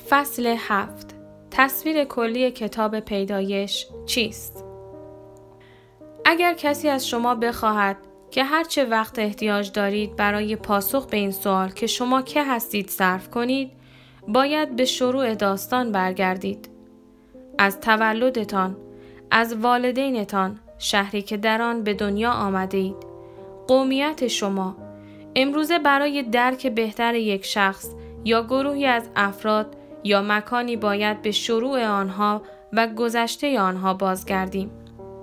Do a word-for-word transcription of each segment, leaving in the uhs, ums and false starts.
فصل هفت. تصویر کلی کتاب پیدایش چیست؟ اگر کسی از شما بخواهد که هر چه وقت احتیاج دارید برای پاسخ به این سوال که شما که هستید صرف کنید، باید به شروع داستان برگردید. از تولدتان، از والدینتان، شهری که در آن به دنیا آمدید، قومیت شما، امروزه برای درک بهتر یک شخص یا گروهی از افراد یا مکانی باید به شروع آنها و گذشته آنها بازگردیم.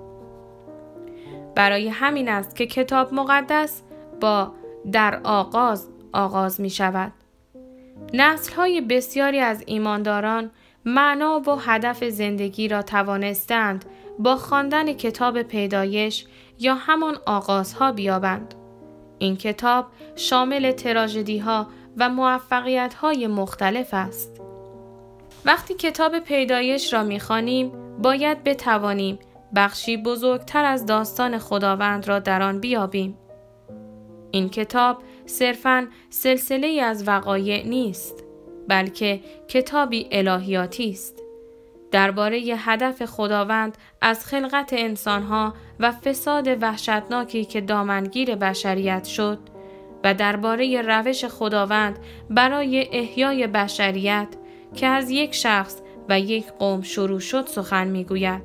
برای همین است که کتاب مقدس با در آغاز آغاز می شود. نسل‌های بسیاری از ایمانداران معنا و هدف زندگی را توانستند با خواندن کتاب پیدایش یا همان آغازها بیابند. این کتاب شامل تراژدی‌ها و موفقیت‌های مختلف است. وقتی کتاب پیدایش را می‌خوانیم، باید بتوانیم بخشی بزرگتر از داستان خداوند را در آن بیابیم. این کتاب صرفاً سلسله‌ای از وقایع نیست، بلکه کتابی الهیاتی است. درباره هدف خداوند از خلقت انسانها و فساد وحشتناکی که دامنگیر بشریت شد و درباره روش خداوند برای احیای بشریت که از یک شخص و یک قوم شروع شد سخن می‌گوید.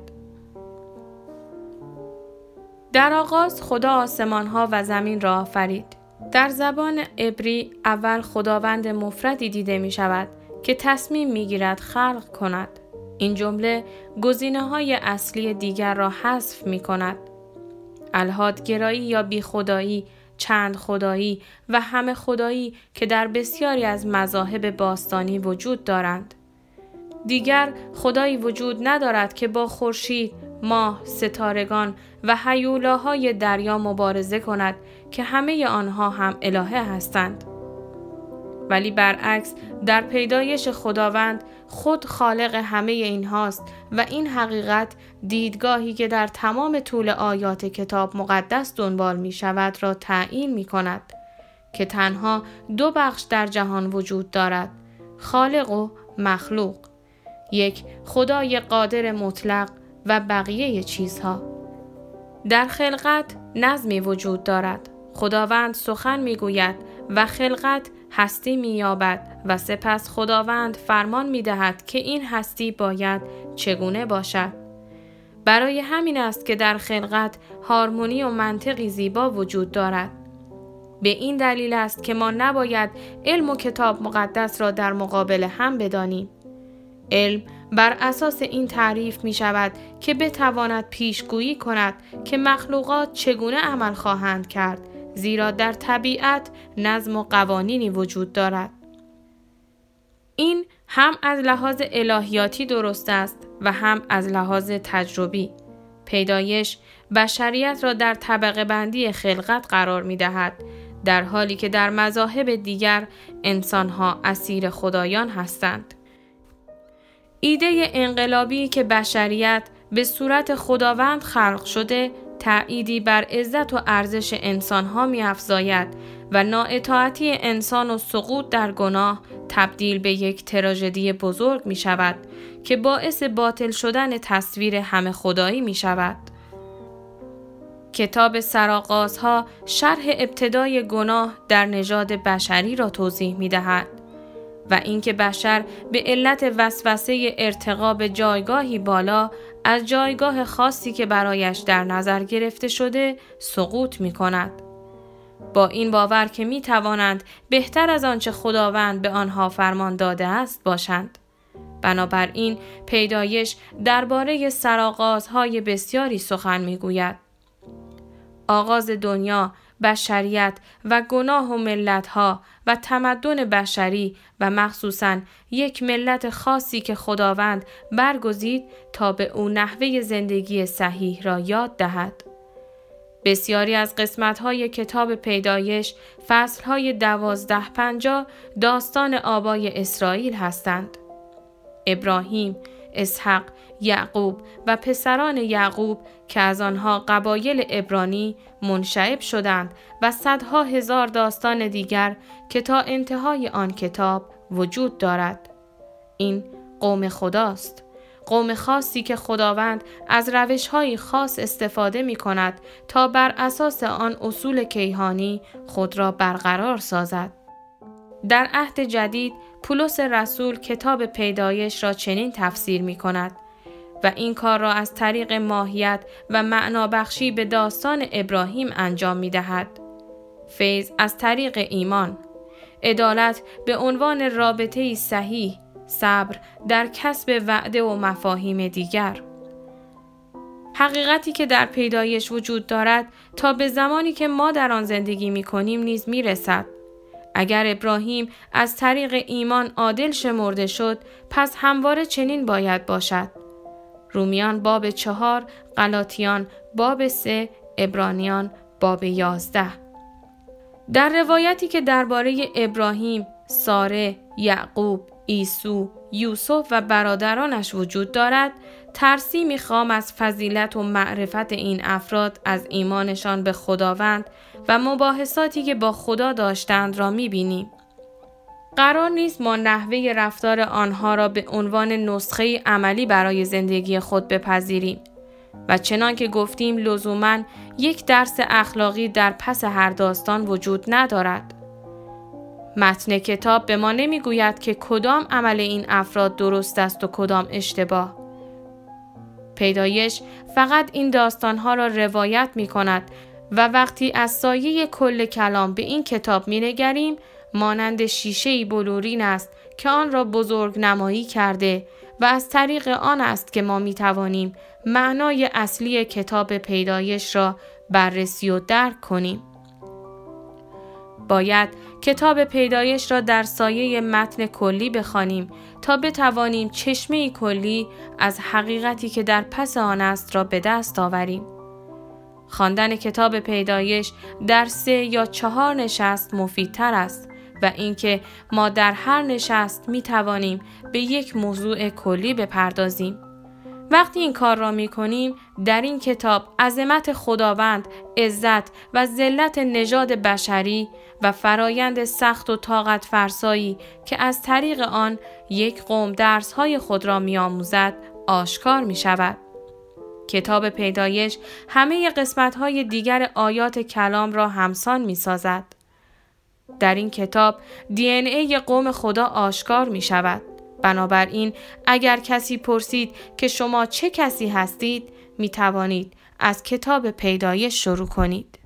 در آغاز خدا آسمان‌ها و زمین را آفرید. در زبان عبری اول خداوند مفردی دیده می‌شود که تصمیم می‌گیرد خلق کند. این جمله گزینه‌های اصلی دیگر را حذف می‌کند. الحادگرایی یا بی خدایی، چند خدایی و همه خدایی که در بسیاری از مذاهب باستانی وجود دارند. دیگر خدایی وجود ندارد که با خورشید، ماه، ستارگان و هیولاهای دریا مبارزه کند که همه آنها هم الهه هستند. ولی برعکس در پیدایش خداوند خود خالق همه اینهاست و این حقیقت دیدگاهی که در تمام طول آیات کتاب مقدس دنبال می شود را تعیین می کند که تنها دو بخش در جهان وجود دارد، خالق و مخلوق، یک خدای قادر مطلق و بقیه چیزها. در خلقت نظمی وجود دارد، خداوند سخن می گوید و خلقت هستی می یابد و سپس خداوند فرمان می دهد که این هستی باید چگونه باشد. برای همین است که در خلقت هارمونی و منطقی زیبا وجود دارد. به این دلیل است که ما نباید علم و کتاب مقدس را در مقابل هم بدانیم. علم بر اساس این تعریف می شود که بتواند پیشگویی کند که مخلوقات چگونه عمل خواهند کرد، زیرا در طبیعت نظم و قوانینی وجود دارد. این هم از لحاظ الهیاتی درست است و هم از لحاظ تجربی. پیدایش بشریت را در طبقه بندی خلقت قرار می دهد، در حالی که در مذاهب دیگر انسانها اسیر خدایان هستند. ایده انقلابی که بشریت به صورت خداوند خلق شده تأییدی بر عزت و ارزش انسانها می افزاید و نااطاعتی انسان و سقوط در گناه تبدیل به یک تراژدی بزرگ می شود که باعث باطل شدن تصویر همه خدایی می شود. کتاب سرآغازها شرح ابتدای گناه در نژاد بشری را توضیح می دهد و اینکه بشر به علت وسوسه ارتقا به جایگاهی بالا از جایگاه خاصی که برایش در نظر گرفته شده سقوط می کند. با این باور که می توانند بهتر از آنچه خداوند به آنها فرمان داده است باشند. بنابراین پیدایش درباره سرآغازهای بسیاری سخن می گوید. آغاز دنیا، بشریت و گناه و ملتها و تمدن بشری و مخصوصاً یک ملت خاصی که خداوند برگزید تا به او نحوه زندگی صحیح را یاد دهد. بسیاری از قسمت‌های کتاب پیدایش فصل‌های دوازده پنجاه داستان آبای اسرائیل هستند. ابراهیم، اسحق، یعقوب و پسران یعقوب که از آنها قبایل عبرانی منشعب شدند و صدها هزار داستان دیگر که تا انتهای آن کتاب وجود دارد. این قوم خداست. قوم خاصی که خداوند از روش‌های خاص استفاده می‌کند تا بر اساس آن اصول کیهانی خود را برقرار سازد. در عهد جدید پولس رسول کتاب پیدایش را چنین تفسیر می‌کند و این کار را از طریق ماهیت و معنابخشی به داستان ابراهیم انجام می‌دهد. فیض از طریق ایمان، عدالت به عنوان رابطه‌ای صحیح، صبر در کسب وعده و مفاهیم دیگر. حقیقتی که در پیدایش وجود دارد تا به زمانی که ما در آن زندگی می‌کنیم نیز می‌رسد. اگر ابراهیم از طریق ایمان عادل شمرده شد، پس همواره چنین باید باشد. رومیان باب چهار، غلاطیان باب سه، عبرانیان باب یازده. در روایتی که درباره ابراهیم، ساره، یعقوب، عیسی، یوسف و برادرانش وجود دارد، ترسیمی خام از فضیلت و معرفت این افراد از ایمانشان به خداوند و مباحثاتی که با خدا داشتند را می‌بینیم. قرار نیست ما نحوه رفتار آنها را به عنوان نسخه عملی برای زندگی خود بپذیریم و چنان که گفتیم لزوماً یک درس اخلاقی در پس هر داستان وجود ندارد. متن کتاب به ما نمیگوید که کدام عمل این افراد درست است و کدام اشتباه. پیدایش فقط این داستانها را روایت می کند و وقتی از سایه کل کلام به این کتاب می نگریم، مانند شیشه‌ای بلورین است که آن را بزرگ نمایی کرده و از طریق آن است که ما می توانیم معنای اصلی کتاب پیدایش را بررسی و درک کنیم. باید کتاب پیدایش را در سایه متن کلی بخوانیم تا بتوانیم چشمه کلی از حقیقتی که در پس آن است را به دست آوریم. خواندن کتاب پیدایش در سه یا چهار نشست مفیدتر است و اینکه ما در هر نشست می توانیم به یک موضوع کلی بپردازیم. وقتی این کار را می کنیم، در این کتاب عظمت خداوند، عزت و ذلت نژاد بشری و فرایند سخت و طاقت فرسایی که از طریق آن یک قوم درس‌های خود را می آموزد آشکار می شود. کتاب پیدایش همه قسمت‌های دیگر آیات کلام را همسان می سازد. در این کتاب دی ان ای قوم خدا آشکار می شود. بنابراین اگر کسی پرسید که شما چه کسی هستید، می توانید از کتاب پیدایش شروع کنید.